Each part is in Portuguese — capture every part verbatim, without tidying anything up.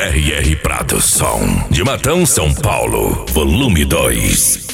R R Produção de Matão, São Paulo, volume dois.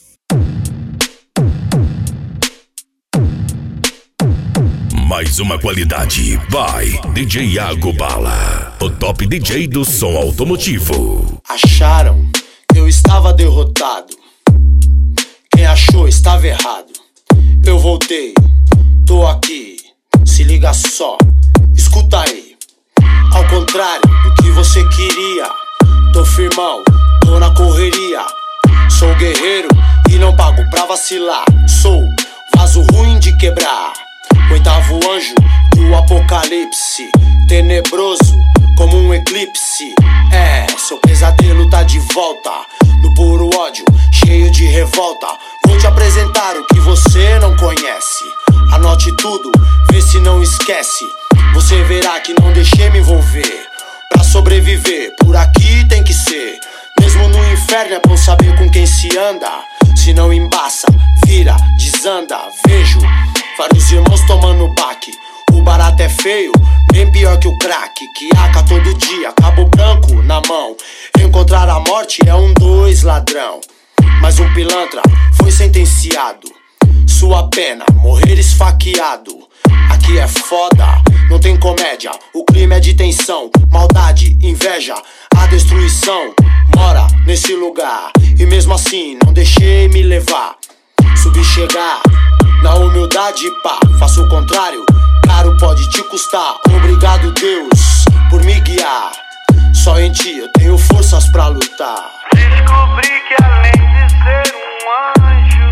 Mais uma qualidade by D J Iago Bala, o top D J do som automotivo. Acharam que eu estava derrotado. Quem achou estava errado. Eu voltei, tô aqui, se liga só, escuta aí. Ao contrário do que você queria, tô firmão, tô na correria. Sou guerreiro e não pago pra vacilar. Sou vaso ruim de quebrar, oitavo anjo do apocalipse, tenebroso como um eclipse. É, seu pesadelo tá de volta, no puro ódio, cheio de revolta. Vou te apresentar o que você não conhece. Anote tudo, vê se não esquece. Você verá que não deixei me envolver. Pra sobreviver, por aqui tem que ser. Mesmo no inferno é bom saber com quem se anda. Se não embaça, vira, desanda. Vejo vários irmãos tomando baque. O barato é feio, bem pior que o crack. Que aca todo dia, cabo branco na mão. Encontrar a morte é um dois ladrão. Mas um pilantra foi sentenciado. Sua pena, morrer esfaqueado. Aqui é foda, não tem comédia. O clima é de tensão, maldade, inveja. A destruição mora nesse lugar. E mesmo assim não deixei me levar. Subi chegar na humildade, pá, faço o contrário, caro pode te custar. Obrigado Deus por me guiar. Só em ti eu tenho forças pra lutar. Descobri que além de ser um anjo,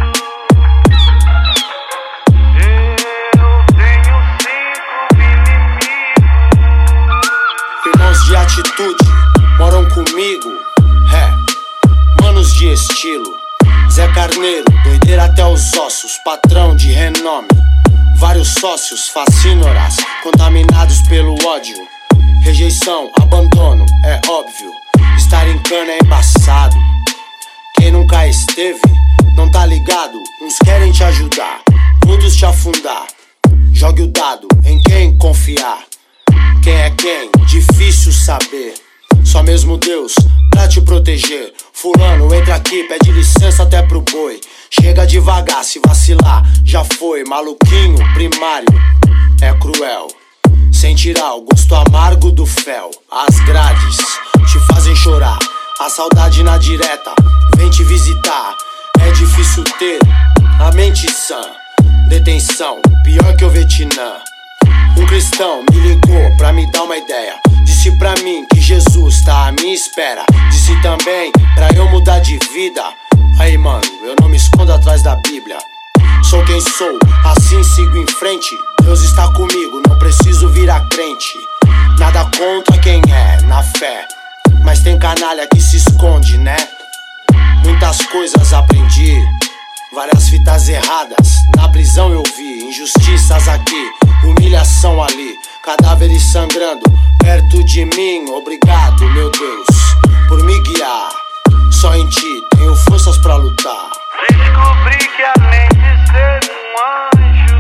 eu tenho cinco inimigos. Irmãos de atitude moram comigo, é, manos de estilo. Zé Carneiro, doideira até os ossos, patrão de renome. Vários sócios, facínoras, contaminados pelo ódio. Rejeição, abandono, é óbvio. Estar em cana é embaçado. Quem nunca esteve, não tá ligado. Uns querem te ajudar, outros te afundar. Jogue o dado em quem confiar. Quem é quem, difícil saber. Só mesmo Deus pra te proteger. Fulano, entra aqui, pede licença até pro boi. Chega devagar, se vacilar, já foi. Maluquinho, primário, é cruel. Sem tirar o gosto amargo do fel. As grades te fazem chorar. A saudade na direta vem te visitar. É difícil ter a mente sã. Detenção, pior que o Vietnã. Um cristão me ligou pra me dar uma ideia. Disse pra mim que Jesus tá à minha espera. Disse também pra eu mudar de vida. Aí mano, eu não me escondo atrás da Bíblia. Sou quem sou, assim sigo em frente. Deus está comigo, não preciso virar crente. Nada contra quem é, na fé. Mas tem canalha que se esconde, né? Muitas coisas aprendi, várias fitas erradas na prisão eu vi. Injustiças aqui, humilhação ali. Cadáveres sangrando perto de mim. Obrigado, meu Deus, por me guiar. Só em ti tenho forças pra lutar. Descobri que além de ser um anjo,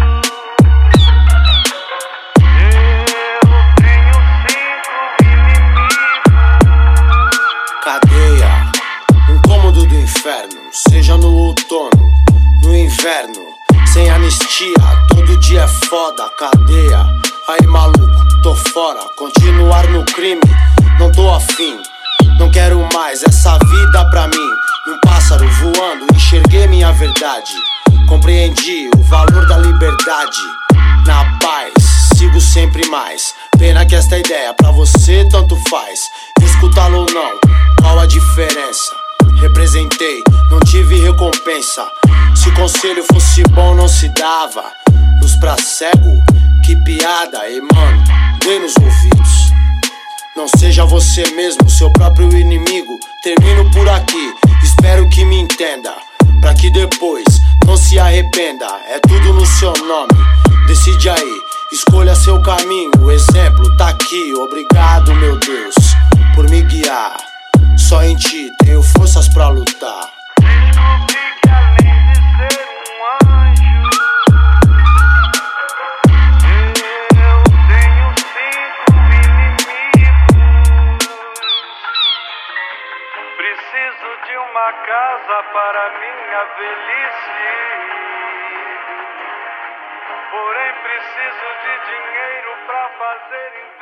eu tenho cinco inimigos. Cadeia, um cômodo do inferno. Seja no outono, no inverno. Sem anistia, todo dia é foda. Cadeia, aí maluco, tô fora. Continuar no crime, não tô afim. Não quero mais essa vida pra mim. Um pássaro voando, enxerguei minha verdade. Compreendi o valor da liberdade. Na paz, sigo sempre mais. Pena que esta ideia pra você tanto faz. Escutá-lo ou não, qual a diferença? Representei, não tive recompensa. Se conselho fosse bom não se dava. Luz pra cego, que piada. E mano, dê nos ouvidos. Não seja você mesmo, seu próprio inimigo. Termino por aqui, espero que me entenda. Pra que depois não se arrependa. É tudo no seu nome, decide aí. Escolha seu caminho, o exemplo tá aqui. Obrigado, meu Deus, por me guiar. Só em ti tenho forças pra lutar. Descobri que além de ser um anjo, eu tenho cinco inimigos. Preciso de uma casa para minha velhice. Porém preciso de dinheiro pra fazer